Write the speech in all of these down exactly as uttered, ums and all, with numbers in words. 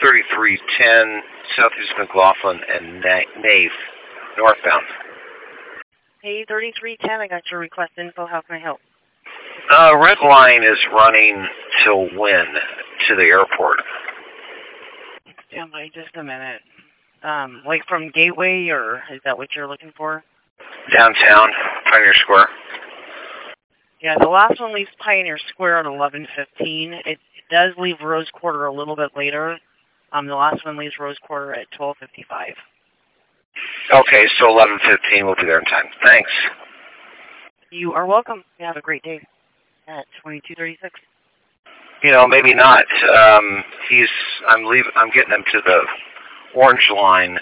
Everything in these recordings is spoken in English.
thirty-three ten Southeast McLaughlin and Nave, northbound. Hey, thirty-three ten, I got your request info. How can I help? Uh, red line is running till when to the airport? Stand by just a minute. Um, like from Gateway, or is that what you're looking for? Downtown, Pioneer Square. Yeah, the last one leaves Pioneer Square at eleven fifteen. It does leave Rose Quarter a little bit later. Um, the last one leaves Rose Quarter at twelve fifty-five. Okay, so eleven fifteen, we'll be there in time. Thanks. You are welcome. You have a great day at twenty-two thirty-six. You know, maybe not. Um, he's. I'm leaving. I'm getting him to the orange line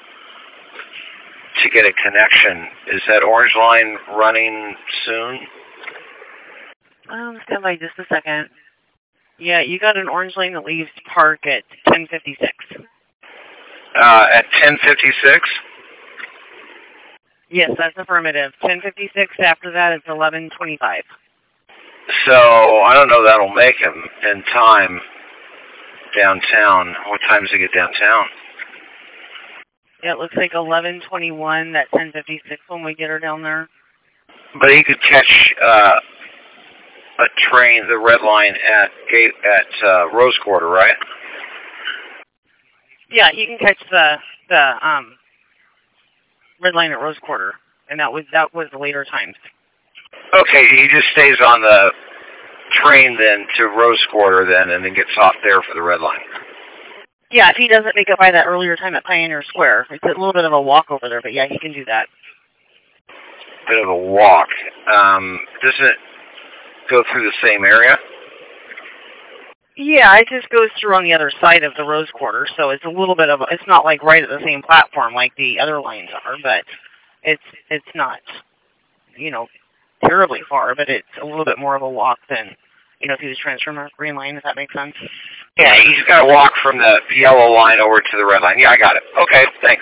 to get a connection. Is that orange line running soon? Um, stand by just a second. Yeah, you got an orange line that leaves Park at ten fifty-six. Uh, at ten fifty-six? Yes, that's affirmative. ten fifty-six. After that, it's eleven twenty-five. So I don't know that'll make him in time downtown. What time does he get downtown? Yeah, it looks like eleven twenty-one. That ten fifty-six when we get her down there. But he could catch uh, a train, the red line at gate at uh, Rose Quarter, right? Yeah, he can catch the the um red line at Rose Quarter, and that was that was the later times. Okay, he just stays on the train then to Rose Quarter then, and then gets off there for the red line. Yeah, if he doesn't make it by that earlier time at Pioneer Square, it's a little bit of a walk over there, but yeah, he can do that. Bit of a walk. Um, doesn't it go through the same area? Yeah, it just goes through on the other side of the Rose Quarter, so it's a little bit of a, it's not like right at the same platform like the other lines are, but it's it's not, you know, terribly far, but it's a little bit more of a walk than, you know, if he was transferring the green line, if that makes sense. Yeah, he's got to walk from the yellow line over to the red line. Yeah, I got it. Okay, thanks.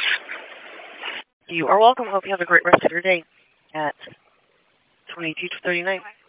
You are welcome. Hope you have a great rest of your day at twenty-two thirty-nine.